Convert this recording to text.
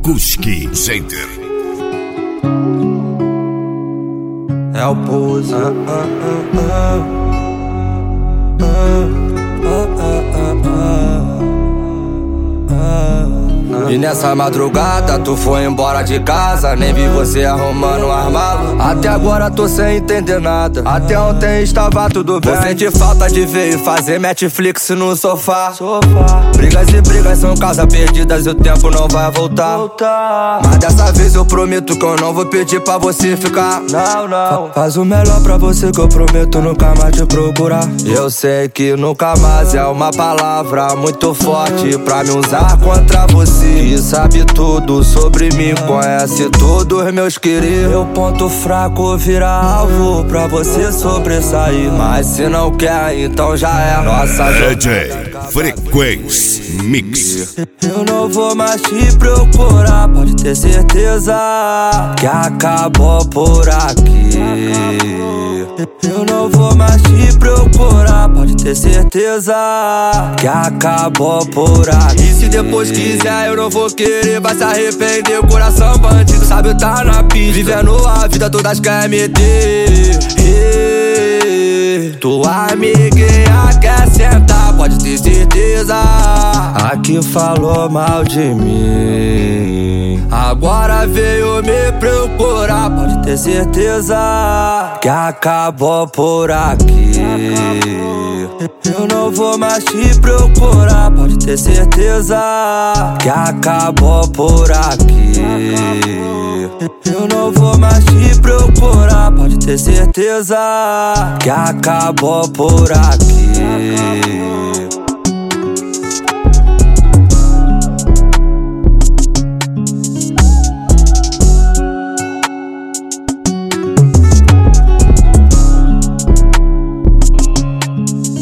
Acoustic Center. É o Pose. E nessa madrugada tu foi embora de casa, nem vi você arrumando um armário. Até agora tô sem entender nada. Até ontem estava tudo bem. Vou sentir falta de ver e fazer Netflix no sofá. Brigas e brigas são casas perdidas e o tempo não vai voltar. Mas dessa vez eu prometo que eu não vou pedir pra você ficar. Não. Faz o melhor pra você que eu prometo nunca mais te procurar. Eu sei que nunca mais é uma palavra muito forte pra me usar contra você. Que sabe tudo sobre mim, conhece todos meus queridos. Meu ponto fraco vira alvo pra você sobressair. Mas se não quer, então já é nossa DJ Frequência Mix. Eu não vou mais te procurar, pode ter certeza que acabou por aqui. Eu não vou mais te procurar, pode ter certeza que acabou por aqui. E se depois quiser eu não vou querer, vai se arrepender. Coração bandido, sabe tá na pista, vivendo a vida todas quer meter. Tua amiguinha quer sentar, pode ter certeza. Aqui falou mal de mim, agora veio me procurar, pode ter certeza que acabou por aqui. Eu não vou mais te procurar, pode ter certeza que acabou por aqui. Eu não vou mais te procurar, pode ter certeza que acabou por aqui.